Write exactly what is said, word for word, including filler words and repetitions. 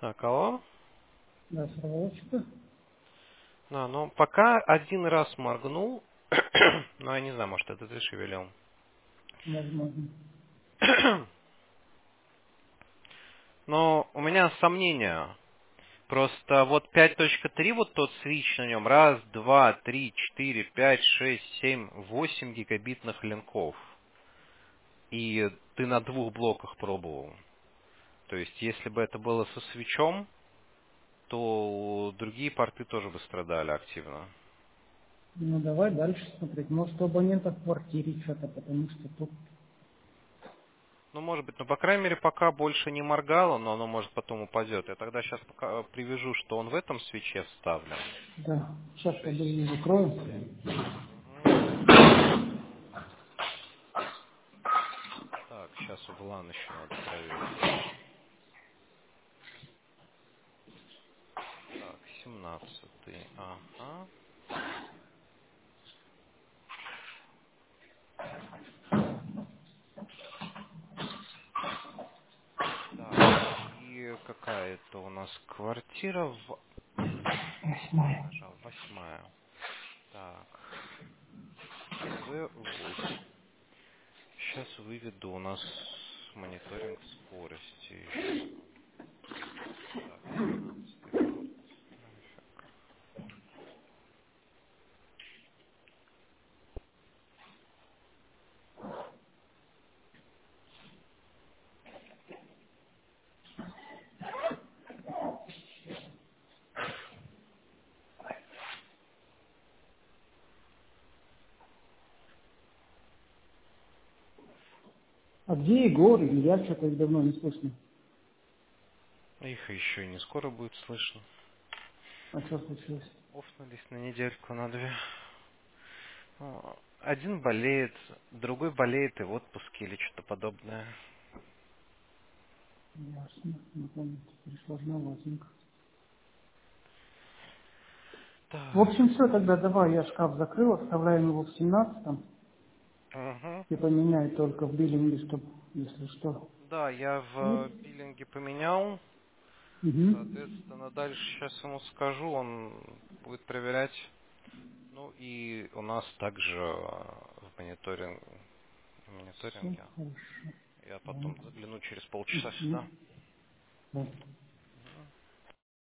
Так, алло? Да, сорвалочка. А, ну, пока один раз моргнул, но я не знаю, может, это ты шевелил. Возможно. Но у меня сомнения. Просто вот пять точка три, вот тот свич на нем, раз, два, три, четыре, пять, шесть, семь, восемь гигабитных линков. И ты на двух блоках пробовал. То есть, если бы это было со свечом, то другие порты тоже бы страдали активно. Ну, давай дальше смотреть. Может, у абонента в квартире что-то, потому что тут... Ну, может быть, но, по крайней мере, пока больше не моргало, но оно, может, потом упадет. Я тогда сейчас пока привяжу, что он в этом свече вставлен. Да, сейчас я Шесть. ее закрою. Мгм. Так, сейчас углан еще надо проверить. Так, семнадцатый. Ага. Так, и какая это у нас квартира в... Восьмая Восьмая. нажал, восьмая. Так, в восемь. Сейчас выведу у нас мониторинг скорости еще. Так, семнадцатый порт. Трафик. А где Егор? Илья что-то их давно не слышно. Их еще и не скоро будет слышно. А что случилось? Офнулись на недельку, на две. О, один болеет, другой болеет и в отпуске или что-то подобное. Ясно. Не помню, теперь сложноватенько. В Так. общем, все, тогда давай, я шкаф закрыл, оставляем его в семнадцатом. Угу. И поменяй только в биллинге, чтобы, если что. Да, я Вот. в биллинге поменял. Угу. Соответственно, дальше сейчас ему скажу, он будет проверять. Ну и у нас также э, в мониторинг, в Все мониторинге. хорошо. Я Да. потом загляну через полчаса Угу. сюда. Да.